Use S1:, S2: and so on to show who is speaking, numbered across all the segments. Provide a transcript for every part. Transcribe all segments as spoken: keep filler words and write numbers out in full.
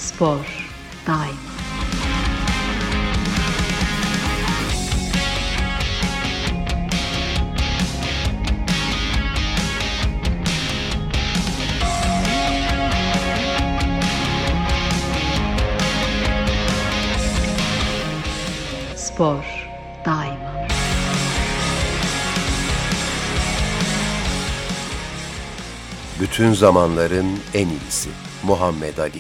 S1: Spor daima. Spor daima.
S2: Bütün zamanların en iyisi Muhammed Ali.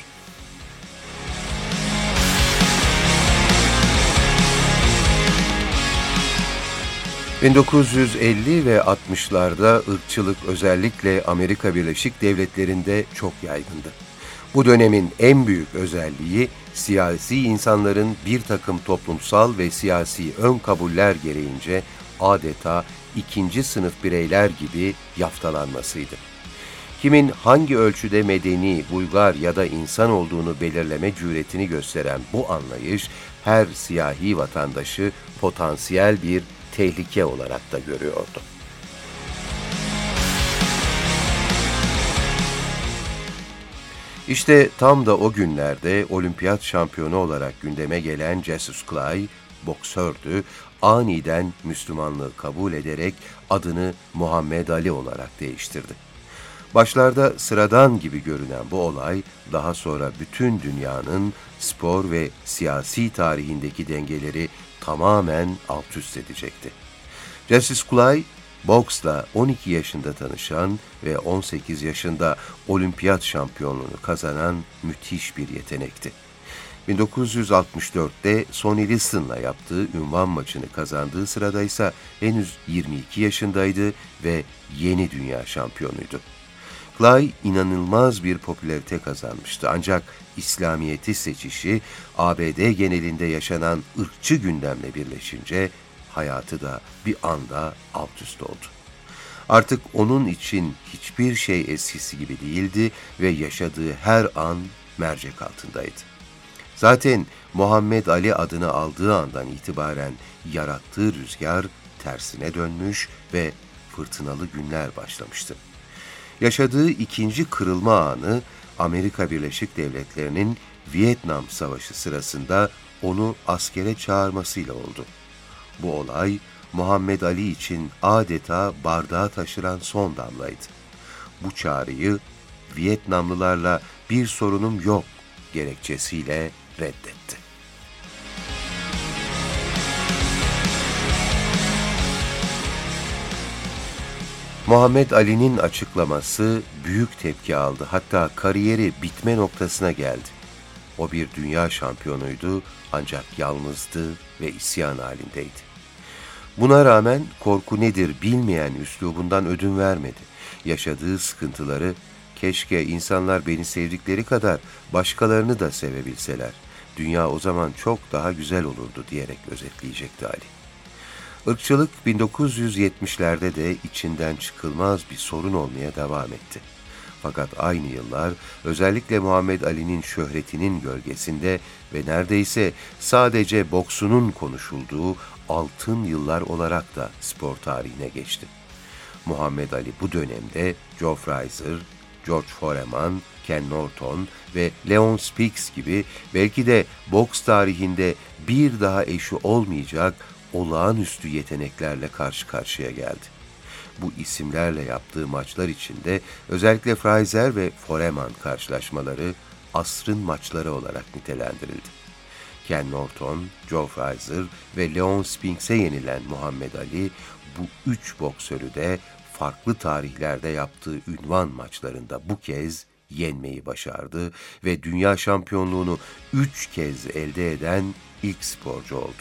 S2: bin dokuz yüz elli ve altmışlarda ırkçılık özellikle Amerika Birleşik Devletleri'nde çok yaygındı. Bu dönemin en büyük özelliği siyasi insanların bir takım toplumsal ve siyasi ön kabuller gereğince adeta ikinci sınıf bireyler gibi yaftalanmasıydı. Kimin hangi ölçüde medeni, uygar ya da insan olduğunu belirleme cüretini gösteren bu anlayış her siyahi vatandaşı potansiyel bir tehlike olarak da görüyordu. İşte tam da o günlerde olimpiyat şampiyonu olarak gündeme gelen Cassius Clay, boksördü, aniden Müslümanlığı kabul ederek adını Muhammed Ali olarak değiştirdi. Başlarda sıradan gibi görünen bu olay, daha sonra bütün dünyanın spor ve siyasi tarihindeki dengeleri tamamen alt üst edecekti. Cassius Clay, boksla on iki yaşında tanışan ve on sekiz yaşında olimpiyat şampiyonluğunu kazanan müthiş bir yetenekti. bin dokuz yüz altmış dörtte Sonny Liston'la yaptığı ünvan maçını kazandığı sırada ise henüz yirmi iki yaşındaydı ve yeni dünya şampiyonuydu. Clay inanılmaz bir popülarite kazanmıştı ancak İslamiyet'i seçişi A B D genelinde yaşanan ırkçı gündemle birleşince hayatı da bir anda alt üst oldu. Artık onun için hiçbir şey eskisi gibi değildi ve yaşadığı her an mercek altındaydı. Zaten Muhammed Ali adını aldığı andan itibaren yarattığı rüzgar tersine dönmüş ve fırtınalı günler başlamıştı. Yaşadığı ikinci kırılma anı Amerika Birleşik Devletleri'nin Vietnam Savaşı sırasında onu askere çağırmasıyla oldu. Bu olay Muhammed Ali için adeta bardağı taşıran son damlaydı. Bu çağrıyı Vietnamlılarla bir sorunum yok gerekçesiyle reddetti. Muhammed Ali'nin açıklaması büyük tepki aldı. Hatta kariyeri bitme noktasına geldi. O bir dünya şampiyonuydu ancak yalnızdı ve isyan halindeydi. Buna rağmen korku nedir bilmeyen üslubundan ödün vermedi. Yaşadığı sıkıntıları, keşke insanlar beni sevdikleri kadar başkalarını da sevebilseler, dünya o zaman çok daha güzel olurdu diyerek özetleyecekti Ali. Irkçılık bin dokuz yüz yetmişlerde de içinden çıkılmaz bir sorun olmaya devam etti. Fakat aynı yıllar özellikle Muhammed Ali'nin şöhretinin gölgesinde ve neredeyse sadece boksunun konuşulduğu altın yıllar olarak da spor tarihine geçti. Muhammed Ali bu dönemde Joe Frazier, George Foreman, Ken Norton ve Leon Spinks gibi belki de boks tarihinde bir daha eşi olmayacak olağanüstü yeteneklerle karşı karşıya geldi. Bu isimlerle yaptığı maçlar içinde özellikle Frazier ve Foreman karşılaşmaları asrın maçları olarak nitelendirildi. Ken Norton, Joe Frazier ve Leon Spinks'e yenilen Muhammed Ali bu üç boksörü de farklı tarihlerde yaptığı ünvan maçlarında bu kez yenmeyi başardı ve dünya şampiyonluğunu üç kez elde eden ilk sporcu oldu.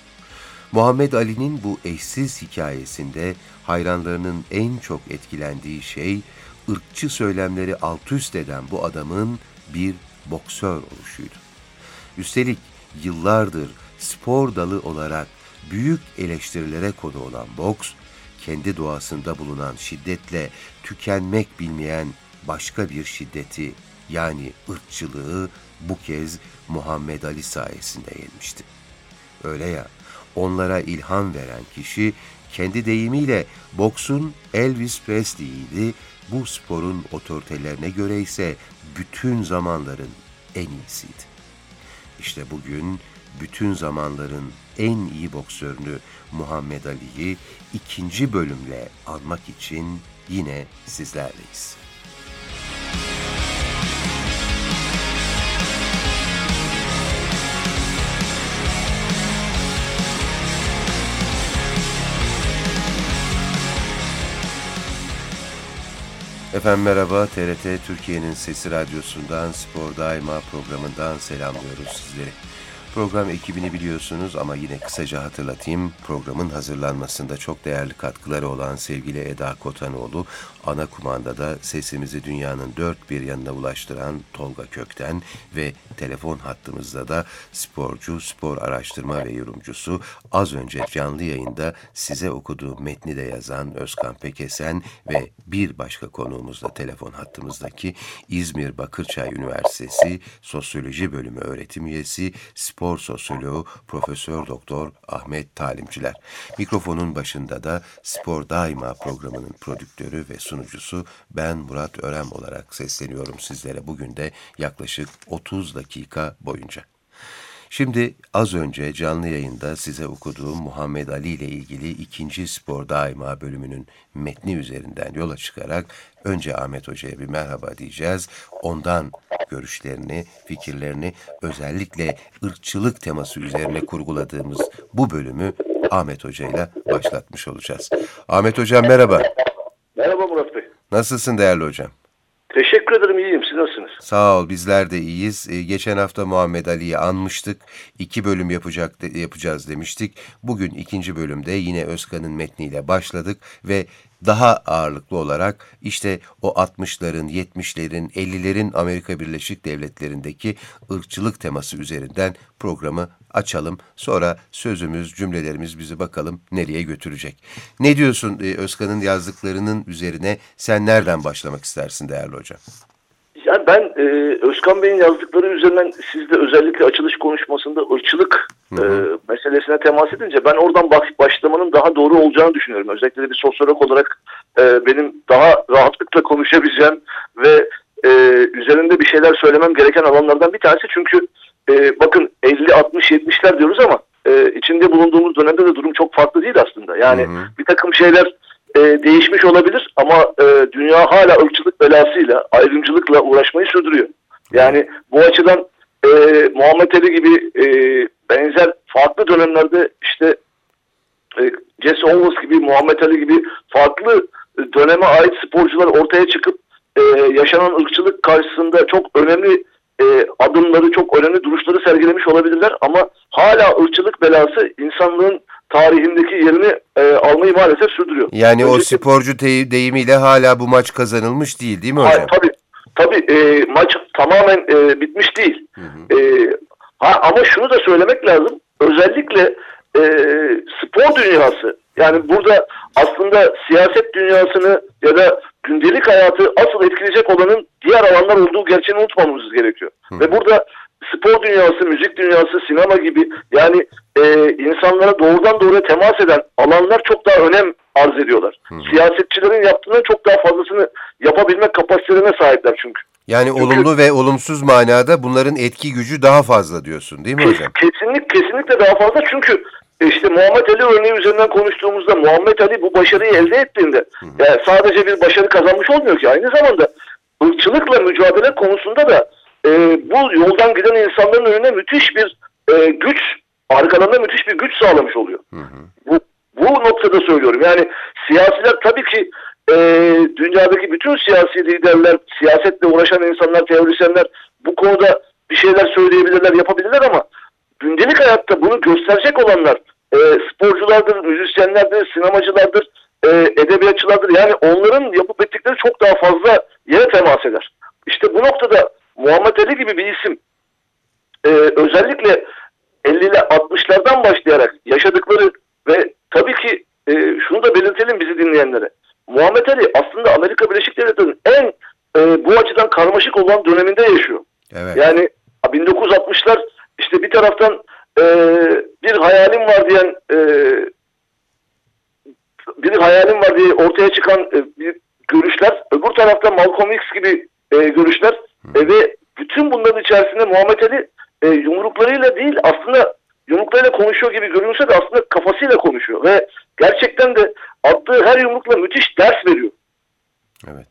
S2: Muhammed Ali'nin bu eşsiz hikayesinde hayranlarının en çok etkilendiği şey, ırkçı söylemleri altüst eden bu adamın bir boksör oluşuydu. Üstelik yıllardır spor dalı olarak büyük eleştirilere konu olan boks, kendi doğasında bulunan şiddetle tükenmek bilmeyen başka bir şiddeti, yani ırkçılığı bu kez Muhammed Ali sayesinde yenmişti. Öyle ya, onlara ilham veren kişi kendi deyimiyle boksun Elvis Presley'iydi, bu sporun otoritelerine göre ise bütün zamanların en iyisiydi. İşte bugün bütün zamanların en iyi boksörünü Muhammed Ali'yi ikinci bölümle anmak için yine sizlerleyiz. Efendim merhaba, T R T Türkiye'nin Sesi Radyosu'ndan, Spor Daima programından selamlıyoruz sizleri. Program ekibini biliyorsunuz ama yine kısaca hatırlatayım. Programın hazırlanmasında çok değerli katkıları olan sevgili Eda Kotanoğlu, ana kumandada sesimizi dünyanın dört bir yanına ulaştıran Tolga Kökten ve telefon hattımızda da sporcu, spor araştırma ve yorumcusu, az önce canlı yayında size okuduğu metni de yazan Özkan Pekesen ve bir başka konuğumuz da telefon hattımızdaki İzmir Bakırçay Üniversitesi Sosyoloji Bölümü öğretim üyesi, spor sosyoloğu Profesör Doktor Ahmet Talimciler. Mikrofonun başında da Spor Daima programının prodüktörü ve sunucusu ben Murat Örem olarak sesleniyorum sizlere bugün de yaklaşık otuz dakika boyunca. Şimdi az önce canlı yayında size okuduğum Muhammed Ali ile ilgili ikinci Spor Daima bölümünün metni üzerinden yola çıkarak önce Ahmet Hoca'ya bir merhaba diyeceğiz. Ondan görüşlerini, fikirlerini özellikle ırkçılık teması üzerine kurguladığımız bu bölümü Ahmet Hoca ile başlatmış olacağız. Ahmet Hocam merhaba.
S3: Merhaba Murat Bey.
S2: Nasılsın değerli hocam?
S3: Teşekkür ederim, iyiyim. Siz nasılsınız?
S2: Sağ ol, bizler de iyiyiz. Ee, geçen hafta Muhammed Ali'yi anmıştık. İki bölüm yapacak de, yapacağız demiştik. Bugün ikinci bölümde yine Özkan'ın metniyle başladık ve daha ağırlıklı olarak işte o altmışların, yetmişlerin, ellilerin Amerika Birleşik Devletleri'ndeki ırkçılık teması üzerinden programı açalım. Sonra sözümüz, cümlelerimiz bizi bakalım nereye götürecek. Ne diyorsun Özkan'ın yazdıklarının üzerine? Sen nereden başlamak istersin değerli hocam?
S3: Yani ben e, Özkan Bey'in yazdıkları üzerinden siz de özellikle açılış konuşmasında ırkçılık e, meselesine temas edince ben oradan baş, başlamanın daha doğru olacağını düşünüyorum. Özellikle de bir sosyolog olarak e, benim daha rahatlıkla konuşabileceğim ve e, üzerinde bir şeyler söylemem gereken alanlardan bir tanesi. Çünkü e, bakın elli, altmış, yetmişler diyoruz ama e, içinde bulunduğumuz dönemde de durum çok farklı değil aslında. Yani hı hı. bir takım şeyler E, değişmiş olabilir ama e, dünya hala ırkçılık belasıyla, ayrımcılıkla uğraşmayı sürdürüyor. Yani bu açıdan e, Muhammed Ali gibi e, benzer farklı dönemlerde işte e, Jesse Owens gibi, Muhammed Ali gibi farklı döneme ait sporcular ortaya çıkıp e, yaşanan ırkçılık karşısında çok önemli e, adımları, çok önemli duruşları sergilemiş olabilirler ama hala ırkçılık belası insanlığın tarihindeki yerini e, almayı maalesef sürdürüyor.
S2: Yani
S3: Önceki,
S2: o sporcu te- deyimiyle hala bu maç kazanılmış değil değil mi hocam?
S3: Hayır, tabii. Tabii e, maç tamamen e, bitmiş değil. Hı hı. E, ha, ama şunu da söylemek lazım. Özellikle e, spor dünyası, yani burada aslında siyaset dünyasını ya da gündelik hayatı asıl etkileyecek olanın diğer alanlar olduğu gerçeğini unutmamamız gerekiyor. Hı. Ve burada spor dünyası, müzik dünyası, sinema gibi yani e, insanlara doğrudan doğruya temas eden alanlar çok daha önem arz ediyorlar. Hı. Siyasetçilerin yaptığından çok daha fazlasını yapabilmek kapasitelerine sahipler çünkü.
S2: Yani çünkü, olumlu ve olumsuz manada bunların etki gücü daha fazla diyorsun değil mi
S3: kes,
S2: hocam?
S3: Kesinlikle, kesinlikle daha fazla çünkü işte Muhammed Ali örneği üzerinden konuştuğumuzda Muhammed Ali bu başarıyı elde ettiğinde hı hı. Yani sadece bir başarı kazanmış olmuyor ki, aynı zamanda ırkçılıkla mücadele konusunda da e, bu yoldan giden insanların önüne müthiş bir e, güç, arkalarında müthiş bir güç sağlamış oluyor. Hı hı. Bu, bu noktada söylüyorum. Yani siyasiler tabii ki e, dünyadaki bütün siyasi liderler, siyasetle uğraşan insanlar, teorisyenler bu konuda bir şeyler söyleyebilirler, yapabilirler ama gündelik hayatta bunu gösterecek olanlar e, sporculardır, müzisyenlerdir, sinemacılardır, e, edebiyatçılardır. Yani onların yapıp ettikleri çok daha fazla yere temas eder. İşte bu noktada Muhammed Ali gibi bir isim e, özellikle elli altmışlardan başlayarak yaşadıkları ve tabii ki e, şunu da belirtelim bizi dinleyenlere. Muhammed Ali aslında Amerika Birleşik Devletleri'nin en e, bu açıdan karmaşık olan döneminde yaşıyor.
S2: Evet.
S3: Yani bin dokuz yüz altmışlar işte bir taraftan e, bir hayalim var diyen e, bir hayalim var diye ortaya çıkan e, bir görüşler, öbür tarafta Malcolm X gibi e, görüşler e, ve bütün bunların içerisinde Muhammed Ali e, yumruklarıyla değil, aslında yumruklarıyla konuşuyor gibi görünse de aslında kafasıyla konuşuyor. Ve gerçekten de attığı her yumrukla müthiş ders veriyor.
S2: Evet.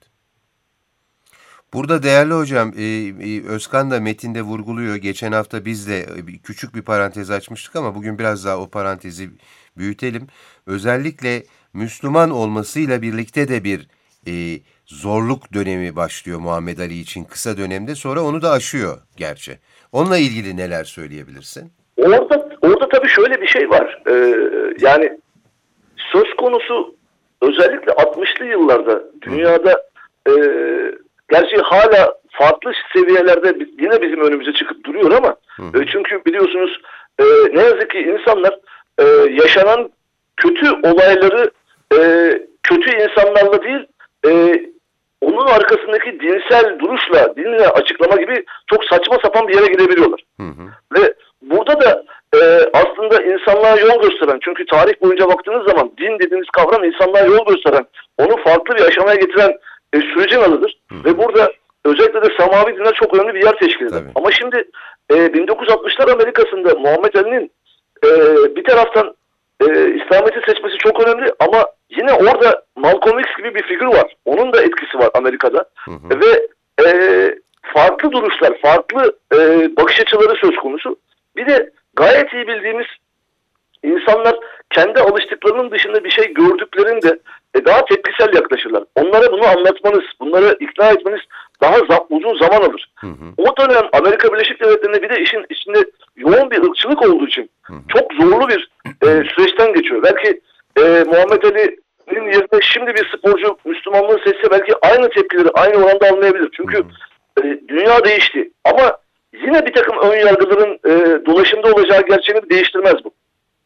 S2: Burada değerli hocam, e, e, Özkan da metinde vurguluyor. Geçen hafta biz de e, küçük bir parantez açmıştık ama bugün biraz daha o parantezi büyütelim. Özellikle Müslüman olmasıyla birlikte de bir e, zorluk dönemi başlıyor Muhammed Ali için kısa dönemde. Sonra onu da aşıyor gerçi. Onunla ilgili neler söyleyebilirsin?
S3: Orada orada tabii şöyle bir şey var. Ee, yani söz konusu özellikle altmışlı yıllarda dünyada e, gerçi hala farklı seviyelerde yine bizim önümüze çıkıp duruyor ama e, çünkü biliyorsunuz e, ne yazık ki insanlar e, yaşanan kötü olayları e, kötü insanlarla değil e, onun arkasındaki dinsel duruşla, dinle açıklama gibi çok saçma sapan bir yere gidebiliyorlar. Hı hı. Ve burada da e, aslında insanlığa yol gösteren, çünkü tarih boyunca baktığınız zaman din dediğiniz kavram insanlığa yol gösteren, onu farklı bir aşamaya getiren e, sürecin adıdır. Hı hı. Ve burada özellikle de Samavi dinler çok önemli bir yer teşkil eder. Tabii. Ama şimdi e, bin dokuz yüz altmışlar Amerika'sında Muhammed Ali'nin e, bir taraftan e, İslamiyet'i seçmesi çok önemli ama yine orada Malcolm X gibi bir figür var. Onun da etkisi var Amerika'da. Hı hı. Ve e, farklı duruşlar, farklı e, bakış açıları söz konusu. Bir de gayet iyi bildiğimiz insanlar kendi alıştıklarının dışında bir şey gördüklerinde e, daha tepkisel yaklaşırlar. Onlara bunu anlatmanız, bunları ikna etmeniz daha za- uzun zaman alır. Hı hı. O dönem Amerika Birleşik Devletleri'nde bir de işin içinde yoğun bir ırkçılık olduğu için hı hı. çok zorlu bir e, süreçten geçiyor. Belki e, Muhammed Ali'nin yerine şimdi bir sporcu Müslümanlığı seçse belki aynı tepkileri aynı oranda almayabilir. Çünkü hı hı. E, dünya değişti. Ama yine bir takım ön yargıların e, dolaşımda olacağı gerçeğini değiştirmez bu.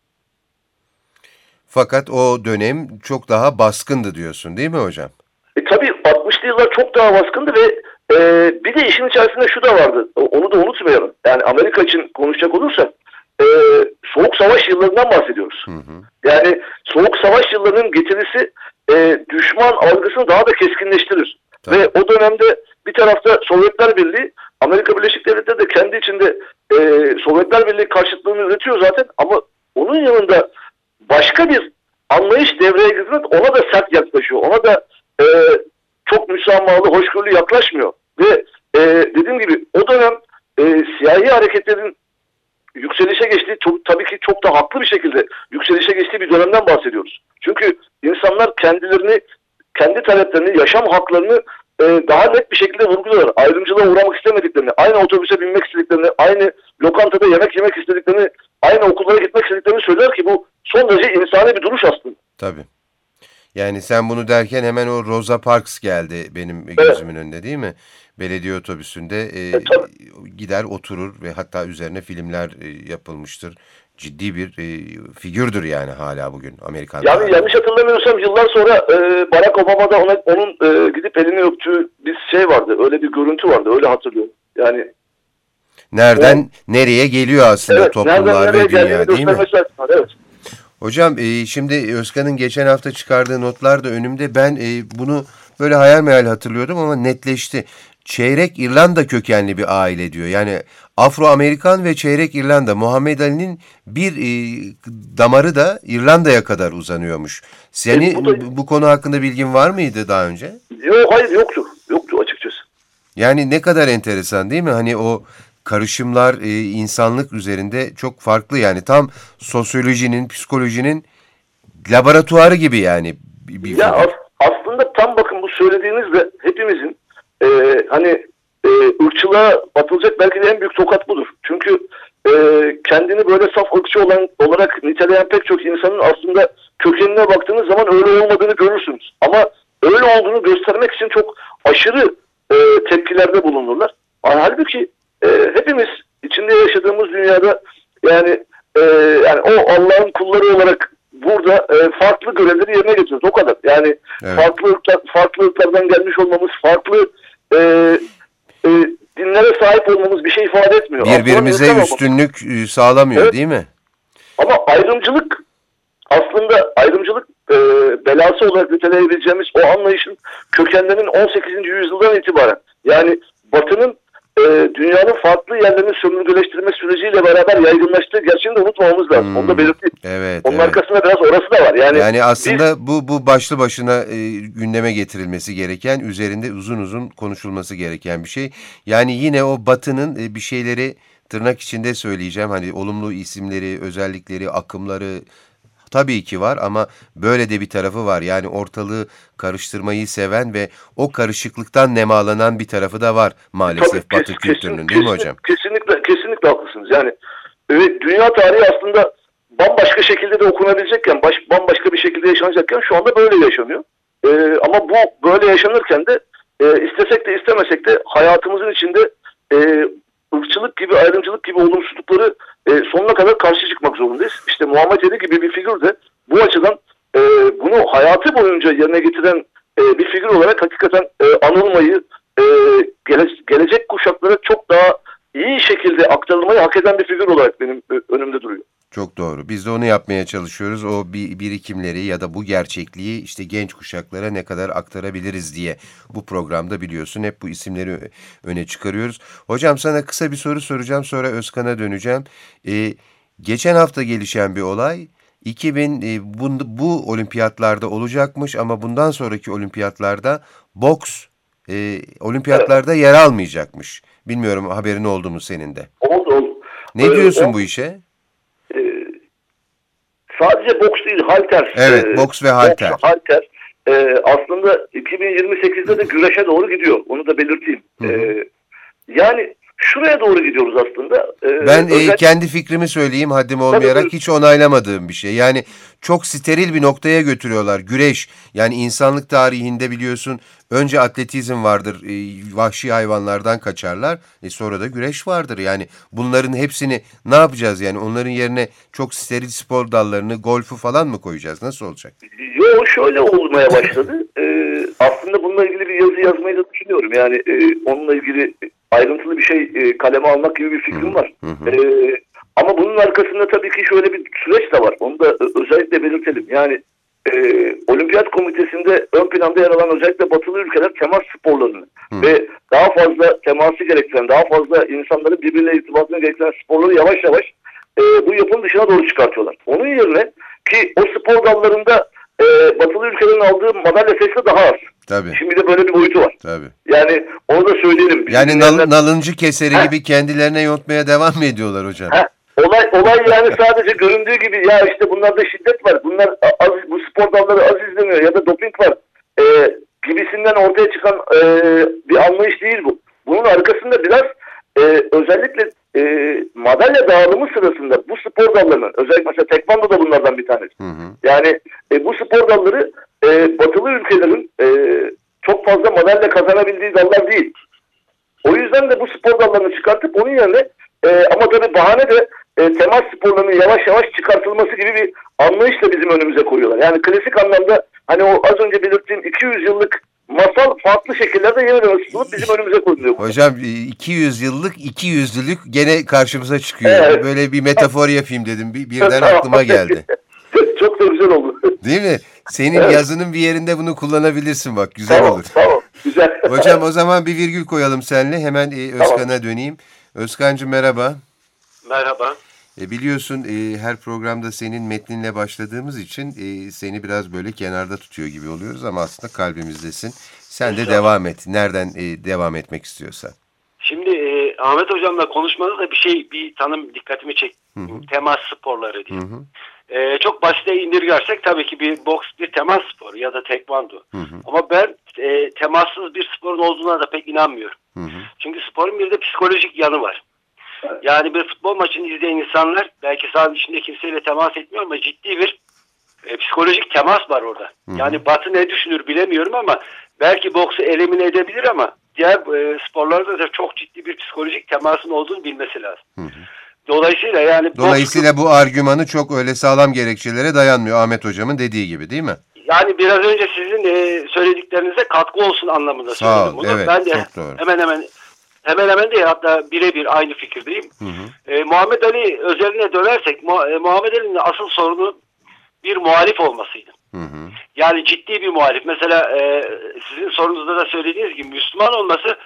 S2: Fakat o dönem çok daha baskındı diyorsun değil mi hocam?
S3: E, tabii altmışlı yıllar çok daha baskındı ve e, bir de işin içerisinde şu da vardı. Onu da unutmayalım. Yani Amerika için konuşacak olursak e, Soğuk Savaş yıllarından bahsediyoruz. Hı hı. Yani Soğuk Savaş yıllarının getirisi e, düşman algısını daha da keskinleştirir. Tabii. Ve o dönemde bir tarafta Sovyetler Birliği, Amerika Birleşik Devletleri de kendi içinde e, Sovyetler Birliği karşıtlığını üretiyor zaten ama onun yanında başka bir anlayış devreye girdiğinde ona da sert yaklaşıyor. Ona da e, çok müsamahalı, hoşgörülü yaklaşmıyor. Ve e, dediğim gibi o dönem e, siyahi hareketlerin yükselişe geçtiği, çok, tabii ki çok da haklı bir şekilde yükselişe geçtiği bir dönemden bahsediyoruz. Çünkü insanlar kendilerini, kendi taleplerini, yaşam haklarını e, daha net bir şekilde vurguluyorlar. Ayrımcılığa uğramak istemediklerini, aynı otobüse binmek istediklerini, aynı lokantada yemek yemek istediklerini, aynı okullara gitmek istediklerini söyler ki bu son derece insani bir duruş aslında.
S2: Tabii. Yani sen bunu derken hemen o Rosa Parks geldi benim gözümün evet. önünde değil mi? Belediye otobüsünde e, e, gider oturur ve hatta üzerine filmler e, yapılmıştır. Ciddi bir e, figürdür yani hala bugün Amerikan. Yani tarihinde.
S3: Yanlış hatırlamıyorsam yıllar sonra e, Barack Obama'da ona, onun e, gidip elini öptüğü bir şey vardı. Öyle bir görüntü vardı. Öyle hatırlıyorum. Yani
S2: nereden o, nereye geliyor aslında evet, toplumlar ve dünya değil mi?
S3: Evet.
S2: Hocam e, şimdi Özkan'ın geçen hafta çıkardığı notlar da önümde. Ben e, bunu böyle hayal meyal hatırlıyordum ama netleşti. Çeyrek İrlanda kökenli bir aile diyor. Yani Afro-Amerikan ve çeyrek İrlanda. Muhammed Ali'nin bir e, damarı da İrlanda'ya kadar uzanıyormuş. Senin e, bu, da... bu konu hakkında bilgin var mıydı daha önce?
S3: Yok hayır yoktu. Yoktu açıkçası.
S2: Yani ne kadar enteresan değil mi? Hani o karışımlar e, insanlık üzerinde çok farklı yani tam sosyolojinin, psikolojinin laboratuvarı gibi yani. Bir, bir
S3: ya as, aslında tam bakın bu söylediğinizde hepimizin e, hani e, ırkçılığa atılacak belki de en büyük tokat budur. Çünkü e, kendini böyle saf ırkçı olan olarak niteleyen pek çok insanın aslında kökenine baktığınız zaman öyle olmadığını görürsünüz. Ama öyle olduğunu göstermek için çok aşırı e, tepkilerde bulunurlar. Halbuki e, hepimiz içinde yaşadığımız dünyada yani e, yani o Allah'ın kulları olarak burada e, farklı görevleri yerine getiriyoruz. O kadar. Yani evet. farklı ırklar, farklı ırklardan gelmiş olmamız, farklı e, e, dinlere sahip olmamız bir şey ifade etmiyor.
S2: Birbirimize aslında üstünlük olmamız sağlamıyor evet. değil mi?
S3: Ama ayrımcılık aslında ayrımcılık e, belası olarak niteleyebileceğimiz o anlayışın kökenlerinin on sekizinci yüzyıldan itibaren yani Batı'nın e, dünyanın farklı yerlerini sömürgeleştirme süreciyle beraber yaygınlaştığı gerçeğini de unutmamamız lazım. Hmm, Onu da belirteyim.
S2: Evet,
S3: Onun
S2: evet.
S3: arkasında biraz orası da var. Yani,
S2: yani aslında
S3: biz,
S2: bu bu başlı başına e, gündeme getirilmesi gereken, üzerinde uzun uzun konuşulması gereken bir şey. Yani yine o Batı'nın e, bir şeyleri tırnak içinde söyleyeceğim. Hani olumlu isimleri, özellikleri, akımları tabii ki var ama böyle de bir tarafı var. Yani ortalığı karıştırmayı seven ve o karışıklıktan nemalanan bir tarafı da var maalesef
S3: tabii,
S2: Batı
S3: kes,
S2: kültürünün,
S3: kesin,
S2: değil mi
S3: kesin,
S2: hocam?
S3: Kesinlikle, kesinlikle haklısınız. Yani evet, dünya tarihi aslında bambaşka şekilde de okunabilecekken, baş, bambaşka bir şekilde yaşanacakken şu anda böyle yaşanıyor. Ee, ama bu böyle yaşanırken de e, istesek de istemesek de hayatımızın içinde e, ırkçılık gibi, ayrımcılık gibi olumsuzlukları e, sonuna kadar karşı çıkmak zorundayız. İşte Muhammed Ali gibi bir figür de bu açıdan e, bunu hayatı boyunca yerine getiren e, bir figür olarak hakikaten e, anılmayı, e, gele, gelecek kuşaklara çok daha iyi şekilde aktarılmayı hak eden bir figür olarak benim önümde duruyor.
S2: Çok doğru. Biz de onu yapmaya çalışıyoruz. O bir birikimleri ya da bu gerçekliği işte genç kuşaklara ne kadar aktarabiliriz diye bu programda biliyorsun hep bu isimleri öne çıkarıyoruz. Hocam sana kısa bir soru soracağım, sonra Özkan'a döneceğim. Ee, geçen hafta gelişen bir olay. iki bin e, bu, bu olimpiyatlarda olacakmış ama bundan sonraki olimpiyatlarda boks e, olimpiyatlarda evet. yer almayacakmış. Bilmiyorum haberin oldu mu senin de?
S3: Oldu oldu.
S2: Ne ee, diyorsun o... bu işe?
S3: Sadece boks değil, halter.
S2: Evet, e, boks ve halter. Boks, halter.
S3: E, aslında iki bin yirmi sekizde de güreşe doğru gidiyor. Onu da belirteyim. E, yani şuraya doğru gidiyoruz aslında. E,
S2: ben
S3: özellikle...
S2: e, kendi fikrimi söyleyeyim haddim olmayarak tabii, hiç onaylamadığım bir şey. Yani çok steril bir noktaya götürüyorlar. Güreş, yani insanlık tarihinde biliyorsun önce atletizm vardır. E, vahşi hayvanlardan kaçarlar. E, sonra da güreş vardır. Yani bunların hepsini ne yapacağız yani? Onların yerine çok steril spor dallarını, golfü falan mı koyacağız? Nasıl olacak?
S3: Yok, şöyle olmaya başladı. e, aslında bununla ilgili bir yazı yazmayı da düşünüyorum. Yani e, onunla ilgili ayrıntılı bir şey e, kaleme almak gibi bir fikrim var. Hı hı. E, ama bunun arkasında tabii ki şöyle bir süreç de var. Onu da özellikle belirtelim. Yani e, Olimpiyat Komitesi'nde ön planda yer alan özellikle batılı ülkeler temas sporlarını hı. ve daha fazla teması gerektiren, daha fazla insanların birbiriyle irtibatını gerektiren sporları yavaş yavaş e, bu yapının dışına doğru çıkartıyorlar. Onun yerine ki o spor dallarında e, batılı ülkelerin aldığı madalya sayısı daha az.
S2: Tabii.
S3: Şimdi de böyle bir boyutu var.
S2: Tabii.
S3: Yani onu da söyleyelim.
S2: Yani nal, nalıncı keseri Heh. gibi kendilerine yontmaya devam mı ediyorlar hocam?
S3: Heh. Olay olay yani sadece göründüğü gibi ya işte bunlarda şiddet var. Bunlar az, bu spor dalları az izleniyor ya da doping var. E, gibisinden ortaya çıkan e, bir anlayış değil bu. Bunun arkasında biraz e, özellikle e, madalya dağılımı sırasında bu spor dallarının, özellikle mesela tekvando da bunlardan bir tanesi. Hı hı. Yani e, bu spor dalları e, batılı ülkelerin e, çok fazla madalya kazanabildiği dallar değil. O yüzden de bu spor dallarını çıkartıp onun yerine e, ama tabii bahane de e, temas sporlarının yavaş yavaş çıkartılması gibi bir anlayış da bizim önümüze koyuyorlar. Yani klasik anlamda hani o az önce belirttiğim iki yüz yıllık masal farklı şekillerde yeniden ısıtılıp bizim önümüze koyuluyor.
S2: Hocam iki yüz yıllık iki yüzlülük gene karşımıza çıkıyor. Evet. Böyle bir metafor yapayım dedim. Bir, birden aklıma geldi.
S3: Çok da güzel oldu.
S2: Değil mi? Senin evet. yazının bir yerinde bunu kullanabilirsin bak. Güzel
S3: tamam,
S2: olur.
S3: Tamam. Güzel.
S2: Hocam o zaman bir virgül koyalım seninle. Hemen e, Özkan'a tamam. döneyim. Özkan'cığım merhaba.
S4: Merhaba.
S2: E, biliyorsun e, her programda senin metninle başladığımız için e, seni biraz böyle kenarda tutuyor gibi oluyoruz ama aslında kalbimizdesin. Sen de devam et. Nereden e, devam etmek istiyorsan.
S4: Şimdi e, Ahmet Hocam'la konuşmada da bir şey, bir tanım dikkatimi çekti. Hı hı. Temas sporları diye. Hı hı. E, çok basite indirgersek tabii ki bir boks bir temas sporu ya da tekvando. Hı hı. Ama ben e, temassız bir sporun olduğuna da pek inanmıyorum. Hı hı. Çünkü sporun bir de psikolojik yanı var. Yani bir futbol maçını izleyen insanlar belki sahanın içinde kimseyle temas etmiyor ama ciddi bir e, psikolojik temas var orada. Hı-hı. Yani Batı ne düşünür bilemiyorum ama belki boksu elimine edebilir ama diğer e, sporlarda da çok ciddi bir psikolojik temasın olduğunu bilmesi lazım. Hı-hı. Dolayısıyla yani
S2: Dolayısıyla
S4: boks...
S2: bu argümanı çok öyle sağlam gerekçelere dayanmıyor Ahmet Hocam'ın dediği gibi değil mi?
S4: Yani biraz önce sizin e, söylediklerinize katkı olsun anlamında
S2: Sağ
S4: söyledim
S2: ol,
S4: bunu.
S2: Evet,
S4: ben de
S2: çok doğru.
S4: hemen hemen Hemen hemen değil, hatta birebir aynı fikirdeyim. Hı hı. E, Muhammed Ali özeline dönersek Mu- e, Muhammed Ali'nin asıl sorunu bir muhalif olmasıydı. Hı hı. Yani ciddi bir muhalif. Mesela e, sizin sorunuzda da söylediğiniz gibi Müslüman olması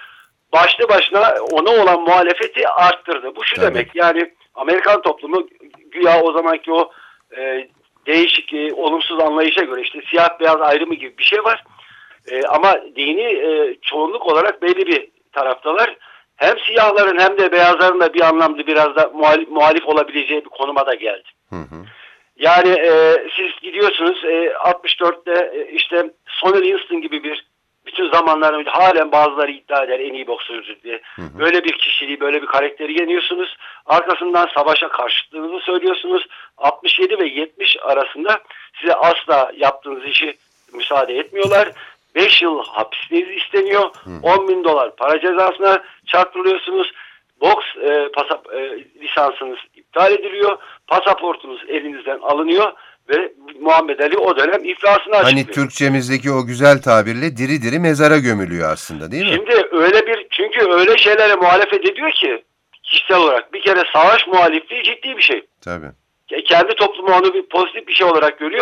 S4: başlı başına ona olan muhalefeti arttırdı. Bu şu
S2: Tabii.
S4: demek, yani Amerikan toplumu güya o zamanki o e, değişik, e, olumsuz anlayışa göre işte siyah beyaz ayrımı gibi bir şey var. E, ama dini e, çoğunluk olarak belli bir taraftalar. Hem siyahların hem de beyazların da bir anlamda biraz da muhalif, muhalif olabileceği bir konuma da geldi. Hı hı. Yani e, siz gidiyorsunuz e, altmış dörtte e, işte Sonny Liston gibi bir bütün zamanların halen bazıları iddia eder en iyi boksördür diye. Hı hı. Böyle bir kişiliği, böyle bir karakteri yeniyorsunuz. Arkasından savaşa karşıtlığınızı söylüyorsunuz. altmış yedi ve yetmiş arasında size asla yaptığınız işi müsaade etmiyorlar. beş yıl hapisiniz isteniyor. Hı. on bin dolar para cezasına çarptırılıyorsunuz. Boks e, pasap, e, lisansınız iptal ediliyor. Pasaportunuz elinizden alınıyor ve Muhammed Ali o dönem iflasını açıklıyor.
S2: Hani Türkçemizdeki o güzel tabirle diri diri mezara gömülüyor aslında, değil mi?
S4: Şimdi öyle bir, çünkü öyle şeylere muhalefet ediyor ki kişisel olarak bir kere savaş muhalifliği ciddi bir şey.
S2: Tabii.
S4: Kendi toplumu onu bir pozitif bir şey olarak görüyor.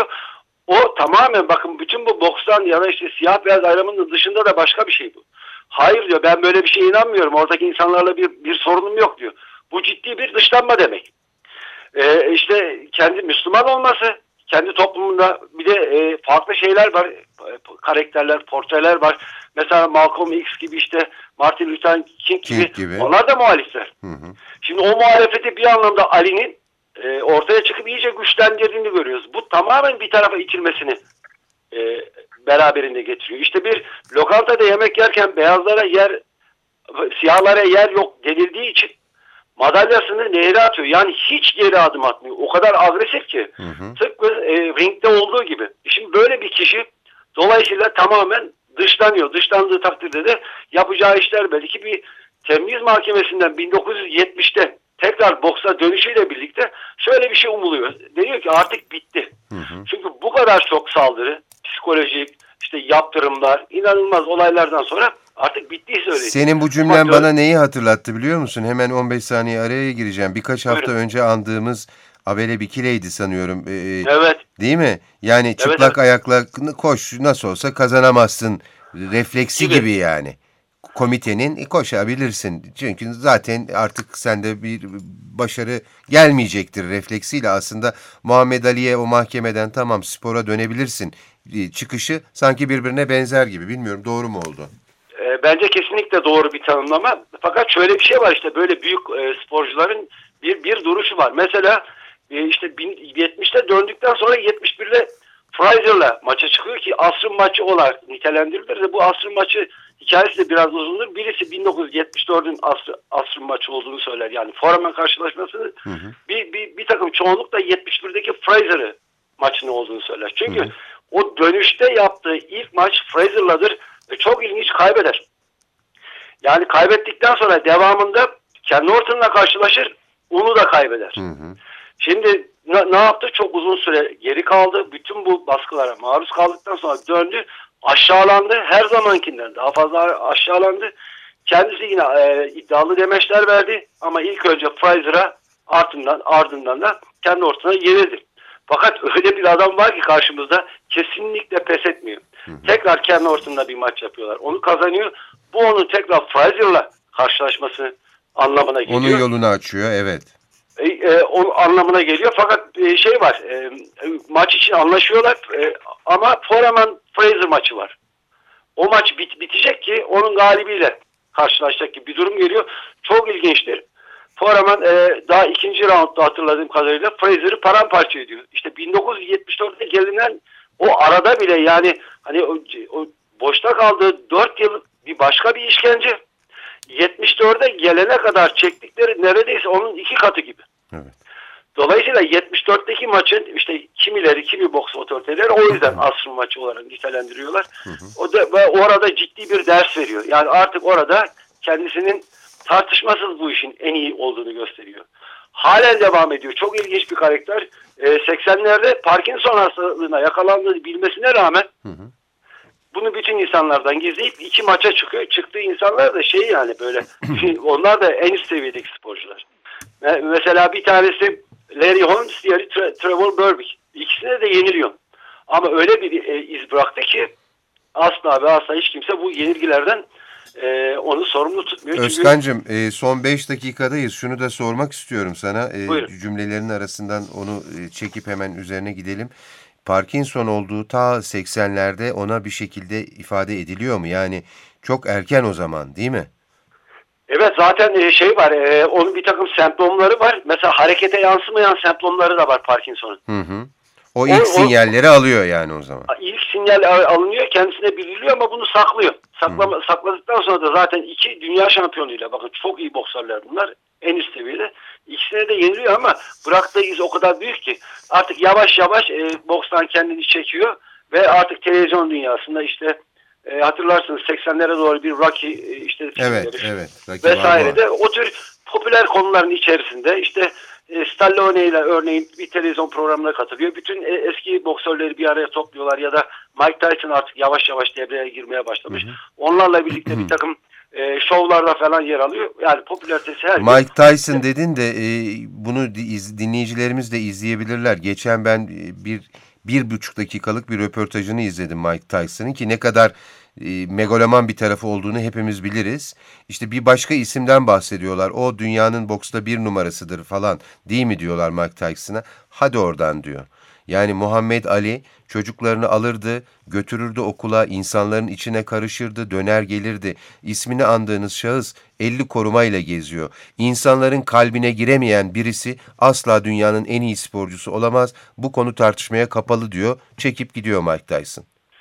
S4: O tamamen, bakın, bütün bu bokstan ya da işte siyah beyaz ayrımının dışında da başka bir şey bu. Hayır diyor, ben böyle bir şeye inanmıyorum. Oradaki insanlarla bir, bir sorunum yok diyor. Bu ciddi bir dışlanma demek. Ee, işte kendi Müslüman olması, kendi toplumunda bir de e, farklı şeyler var. Karakterler, portreler var. Mesela Malcolm X gibi, işte Martin Luther King gibi. King gibi. Onlar da muhalifler. Hı hı. Şimdi o muhalefeti bir anlamda Ali'nin e, ortaya çıkıp iyice güçlendirdiğini görüyoruz. Bu tamamen bir tarafa itilmesini e, beraberinde getiriyor. İşte bir lokantada yemek yerken beyazlara yer, siyahlara yer yok denildiği için madalyasını nehre atıyor. Yani hiç geri adım atmıyor. O kadar agresif ki. Hı hı. Tıpkı e, ringde olduğu gibi. Şimdi böyle bir kişi dolayısıyla tamamen dışlanıyor. Dışlandığı takdirde de yapacağı işler belki bir temyiz mahkemesinden bin dokuz yüz yetmişte tekrar boksa dönüşüyle birlikte şöyle bir şey umuluyor. Deniyor ki artık bitti. Hı hı. Çünkü bu kadar çok saldırı, psikolojik, işte yaptırımlar, inanılmaz olaylardan sonra artık bittiği söyledi.
S2: Senin bu cümlen Ama bana neyi hatırlattı biliyor musun? Hemen on beş saniye araya gireceğim. Birkaç
S4: Buyurun.
S2: hafta önce andığımız Abele Bikiley'di sanıyorum. Ee,
S4: evet.
S2: Değil mi? Yani çıplak evet, evet. ayakla koş, nasıl olsa kazanamazsın. Refleksi gibi, gibi yani. Komitenin koşabilirsin. Çünkü zaten artık sende bir başarı gelmeyecektir refleksiyle. Aslında Muhammed Ali'ye o mahkemeden tamam spora dönebilirsin çıkışı sanki birbirine benzer gibi. Bilmiyorum, doğru mu oldu?
S4: E, bence kesinlikle doğru bir tanımlama. Fakat şöyle bir şey var, işte böyle büyük e, sporcuların bir bir duruşu var. Mesela e, işte yetmişte döndükten sonra yetmiş birde Frazier'la maça çıkıyor ki asrın maçı olarak nitelendirilir de bu asrın maçı hikayesi de biraz uzundur. Birisi bin dokuz yüz yetmiş dördün asr, asrın maçı olduğunu söyler. Yani Foreman karşılaşması hı hı. Bir, bir, bir takım çoğunlukla yetmiş birdeki Frazier'ı maçının olduğunu söyler. Çünkü hı hı. o dönüşte yaptığı ilk maç Frazier'ladır ve çok ilginç, kaybeder. Yani kaybettikten sonra devamında Ken Norton'la karşılaşır, onu da kaybeder. Hı hı. Şimdi ne, ne yaptı? Çok uzun süre geri kaldı. Bütün bu baskılara maruz kaldıktan sonra döndü. Aşağılandı. Her zamankinden daha fazla aşağılandı. Kendisi yine e, iddialı demeçler verdi. Ama ilk önce Frazier'a, ardından, ardından da kendi ortasına yenildi. Fakat öyle bir adam var ki karşımızda, kesinlikle pes etmiyor. Hı hı. Tekrar kendi ortasında bir maç yapıyorlar. Onu kazanıyor. Bu onun tekrar Frazier'la karşılaşması anlamına geliyor.
S2: Onun yolunu açıyor, evet.
S4: E, e, onun anlamına geliyor. Fakat e, şey var, e, maç için anlaşıyorlar e, ama Foreman Frazier maçı var. O maç bit, bitecek ki onun galibiyle karşılaşacak gibi bir durum geliyor. Çok ilginçtir. Foreman e, daha ikinci roundda hatırladığım kadarıyla Frazier'ı paramparça ediyor. İşte bin dokuz yüz yetmiş dörtte gelinen o arada bile, yani hani o, o boşta kaldığı dört yıl bir başka bir işkence. yetmiş dörde gelene kadar çektikleri neredeyse onun iki katı gibi. Evet. Dolayısıyla yetmiş dörtteki maçın işte kimileri, kimi boks otoriteleri o yüzden asrın maçı olarak nitelendiriyorlar. Hı hı. O da ve orada ciddi bir ders veriyor. Yani artık orada kendisinin tartışmasız bu işin en iyi olduğunu gösteriyor. Halen devam ediyor. Çok ilginç bir karakter. Ee, seksenlerde Parkinson hastalığına yakalandığını bilmesine rağmen hı hı. bunu bütün insanlardan gizleyip iki maça çıkıyor. Çıktığı insanlar da şey, yani böyle onlar da en üst seviyedeki sporcular. Mesela bir tanesi Larry Holmes, diğeri Tra- Trevor Berbick. İkisine de yeniliyor. Ama öyle bir e, iz bıraktı ki asla ve asla hiç kimse bu yenilgilerden e, onu sorumlu tutmuyor.
S2: Özkan'cığım e, son beş dakikadayız. Şunu da sormak istiyorum sana. E,
S4: Buyurun.
S2: cümlelerin arasından onu e, çekip hemen üzerine gidelim. Parkinson olduğu ta seksenlerde ona bir şekilde ifade ediliyor mu? Yani çok erken o zaman değil mi?
S4: Evet, zaten şey var, e, onun bir takım semptomları var. Mesela harekete yansımayan semptomları da var Parkinson'un.
S2: Hı hı. O ilk
S4: O- o-
S2: sinyalleri alıyor yani o zaman.
S4: İlk sinyal al- alınıyor, kendisine bildiriliyor ama bunu saklıyor. Saklama, sakladıktan sonra da zaten iki dünya şampiyonuyla, bakın çok iyi boksörler bunlar, en üst seviyede. İkisine de yeniliyor ama bıraktığı iz o kadar büyük ki artık yavaş yavaş e, bokstan kendini çekiyor ve artık televizyon dünyasında işte e, hatırlarsınız seksenlere doğru bir Rocky e, işte
S2: Evet,
S4: filmleri
S2: evet. Rocky
S4: vesaire
S2: Balboa.
S4: de o tür popüler konuların içerisinde işte e, Stallone ile örneğin bir televizyon programına katılıyor. Bütün e, eski boksörleri bir araya topluyorlar ya da Mike Tyson artık yavaş yavaş devreye girmeye başlamış. Hı hı. Onlarla birlikte bir takım e, şovlarda falan yer alıyor. Yani popülaritesi her
S2: Mike Tyson dedin de e, bunu di- iz- dinleyicilerimiz de izleyebilirler. Geçen ben e, bir bir buçuk dakikalık bir röportajını izledim Mike Tyson'ın ki ne kadar e, megaloman bir tarafı olduğunu hepimiz biliriz. İşte bir başka isimden bahsediyorlar. O dünyanın boksta bir numarasıdır falan değil mi diyorlar Mike Tyson'a. Hadi oradan diyor. Yani Muhammed Ali çocuklarını alırdı, götürürdü okula, insanların içine karışırdı, döner gelirdi. İsmini andığınız şahıs elli korumayla geziyor. İnsanların kalbine giremeyen birisi asla dünyanın en iyi sporcusu olamaz. Bu konu tartışmaya kapalı diyor. Çekip gidiyor Mike Tyson.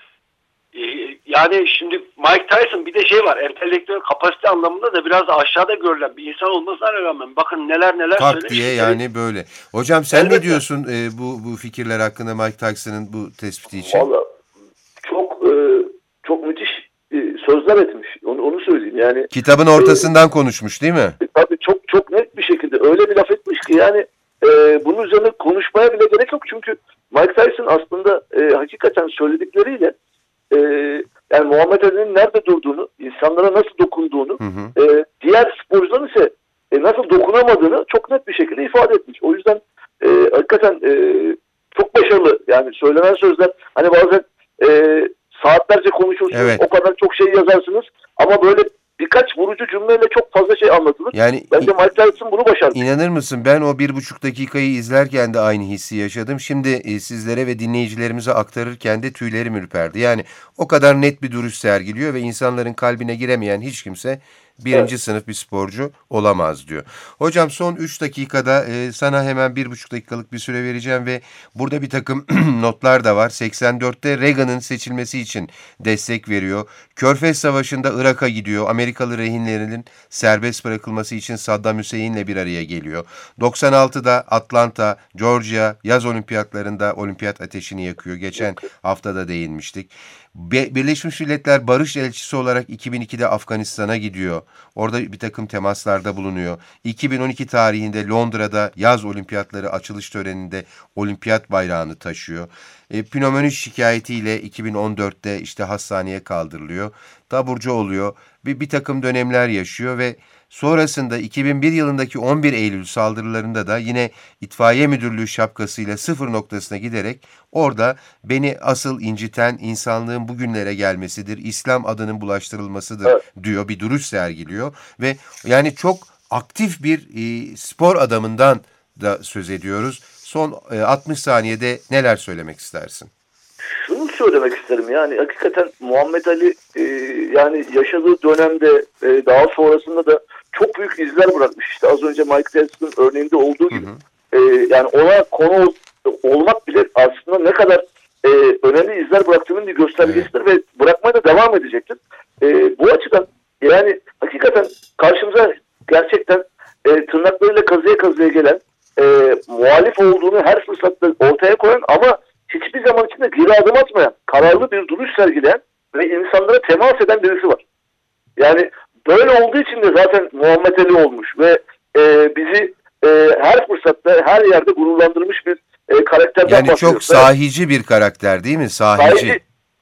S4: Yani şimdi Mike Tyson bir de şey var, entelektüel kapasite anlamında da biraz da aşağıda görülen bir insan olmasına rağmen bakın neler neler
S2: Tak
S4: söylemiş.
S2: diye yani böyle. Hocam sen
S4: Elbette.
S2: ne diyorsun e, bu bu fikirler hakkında Mike Tyson'ın bu tespiti için?
S3: Valla çok e, çok müthiş e, sözler etmiş. Onu, onu söyleyeyim yani.
S2: Kitabın ortasından konuşmuş değil mi?
S3: E, tabii çok çok net bir şekilde öyle bir laf etmiş ki yani e, bunun üzerine konuşmaya bile gerek yok. Çünkü Mike Tyson aslında e, hakikaten söyledikleriyle e, yani Muhammed Ali'nin nerede durduğunu, insanlara nasıl dokunduğunu,
S2: Hı hı.
S3: e, diğer sporcuların ise e, nasıl dokunamadığını çok net bir şekilde ifade etmiş. O yüzden e, hakikaten e, çok başarılı. Yani söylenen sözler hani bazen e, saatlerce konuşursunuz,
S2: Evet.
S3: o kadar çok şey yazarsınız ama böyle birkaç vurucu cümleyle çok fazla şey anlatılır.
S2: Yani
S3: Bence Mike Tyson bunu başardı.
S2: İnanır mısın ben o bir buçuk dakikayı izlerken de aynı hissi yaşadım. Şimdi e, sizlere ve dinleyicilerimize aktarırken de tüylerim ürperdi. Yani o kadar net bir duruş sergiliyor ve insanların kalbine giremeyen hiç kimse birinci
S3: Evet.
S2: sınıf bir sporcu olamaz diyor. Hocam son üç dakikada e, sana hemen bir buçuk dakikalık bir süre vereceğim ve burada bir takım notlar da var. seksen dörtte Reagan'ın seçilmesi için destek veriyor. Körfez Savaşı'nda Irak'a gidiyor. Amerikalı rehinlerinin serbest bırakılması için Saddam Hüseyin'le bir araya geliyor. doksan altıda Atlanta, Georgia yaz olimpiyatlarında olimpiyat ateşini yakıyor. Geçen haftada değinmiştik. Be- Birleşmiş Milletler Barış Elçisi olarak iki bin ikide Afganistan'a gidiyor. Orada bir takım temaslarda bulunuyor. iki bin on iki tarihinde Londra'da yaz olimpiyatları açılış töreninde olimpiyat bayrağını taşıyor. E, pnömoni şikayetiyle iki bin on dörtte işte hastaneye kaldırılıyor. Taburcu oluyor. Bir, bir takım dönemler yaşıyor ve sonrasında iki bin bir yılındaki on bir Eylül saldırılarında da yine itfaiye müdürlüğü şapkasıyla sıfır noktasına giderek orada beni asıl inciten insanlığın bugünlere gelmesidir, İslam adının bulaştırılmasıdır
S3: Evet.
S2: diyor, bir duruş sergiliyor ve yani çok aktif bir e, spor adamından da söz ediyoruz. Son e, altmış saniyede neler söylemek istersin?
S3: Şunu söylemek isterim yani hakikaten Muhammed Ali e, yani yaşadığı dönemde e, daha sonrasında da çok büyük izler bırakmış. İşte az önce Mike Tyson'ın örneğinde olduğu gibi. Hı hı. E, yani ona konu ol, olmak bile aslında ne kadar e, önemli izler bıraktığının bir göstergesidir, evet. Ve bırakmaya da devam edecektir. E, bu açıdan yani hakikaten karşımıza gerçekten e, tırnaklarıyla kazıya kazıya gelen e, muhalif olduğunu her fırsatta ortaya koyan ama hiçbir zaman içinde geri adım atmayan, kararlı bir duruş sergileyen ve insanlara temas eden birisi var. Yani böyle olduğu için de zaten Muhammed Ali olmuş ve e, bizi e, her fırsatta, her yerde gururlandırmış bir e, karakterden
S2: yani
S3: bahsediyoruz.
S2: Çok sahici bir karakter değil mi? Sahici.
S3: sahici.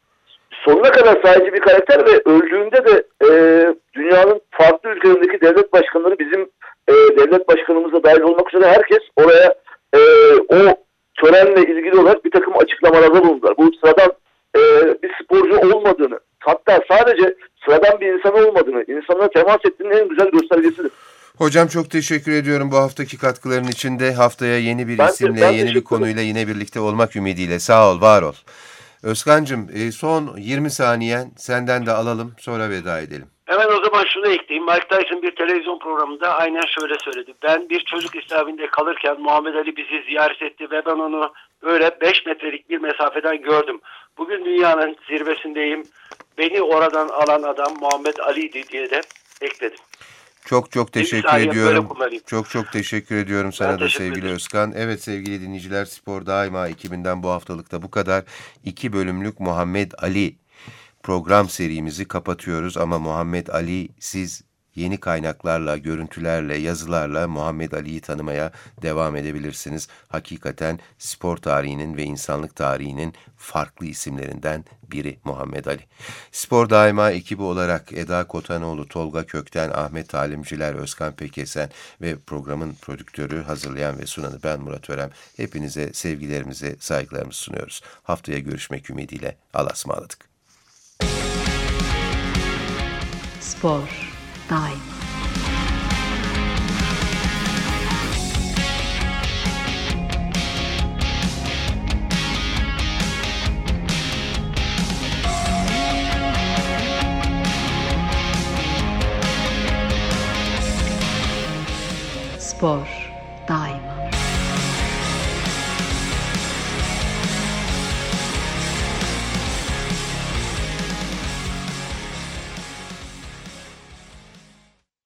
S3: Sonuna kadar sahici bir karakter ve öldüğünde de e, dünyanın farklı ülkelerindeki devlet başkanları bizim e, devlet başkanımızla dahil olmak üzere herkes oraya e, o törenle ilgili olarak bir takım açıklamalarda bulundular. Bu sıradan e, bir sporcu olmadığını, hatta sadece sıradan bir insan olmadığını, temas ettiğinin en güzel göstergesidir.
S2: Hocam çok teşekkür ediyorum bu haftaki katkıların için de. Haftaya yeni bir
S3: Ben de-
S2: isimle,
S3: ben
S2: yeni bir
S3: teşekkür
S2: konuyla yine birlikte olmak ümidiyle. Sağ ol, var ol. Özkan'cığım e, son yirmi saniyen senden de alalım, sonra veda edelim.
S4: Hemen o zaman şunu ekleyeyim. Mike Tyson bir televizyon programında aynen şöyle söyledi. Ben bir çocuk isabinde kalırken Muhammed Ali bizi ziyaret etti ve ben onu böyle beş metrelik bir mesafeden gördüm. Bugün dünyanın zirvesindeyim. Beni oradan alan adam Muhammed Ali'ydi diye de ekledim.
S2: Çok çok teşekkür
S4: saniye
S2: ediyorum.
S4: böyle kullanayım.
S2: Çok çok teşekkür ediyorum sana
S4: Ben
S2: da
S4: teşekkür
S2: sevgili
S4: ederim.
S2: Özkan. Evet sevgili dinleyiciler, Spor Daima ekibinden bu haftalıkta bu kadar. İki bölümlük Muhammed Ali program serimizi kapatıyoruz ama Muhammed Ali, siz yeni kaynaklarla, görüntülerle, yazılarla Muhammed Ali'yi tanımaya devam edebilirsiniz. Hakikaten spor tarihinin ve insanlık tarihinin farklı isimlerinden biri Muhammed Ali. Spor Daima ekibi olarak Eda Kotanoğlu, Tolga Kökten, Ahmet Talimciler, Özkan Pekesen ve programın prodüktörü, hazırlayan ve sunanı ben Murat Örem. Hepinize sevgilerimizi, saygılarımızı sunuyoruz. Haftaya görüşmek ümidiyle. Allah'a ısmarladık.
S1: Spor daima. Spor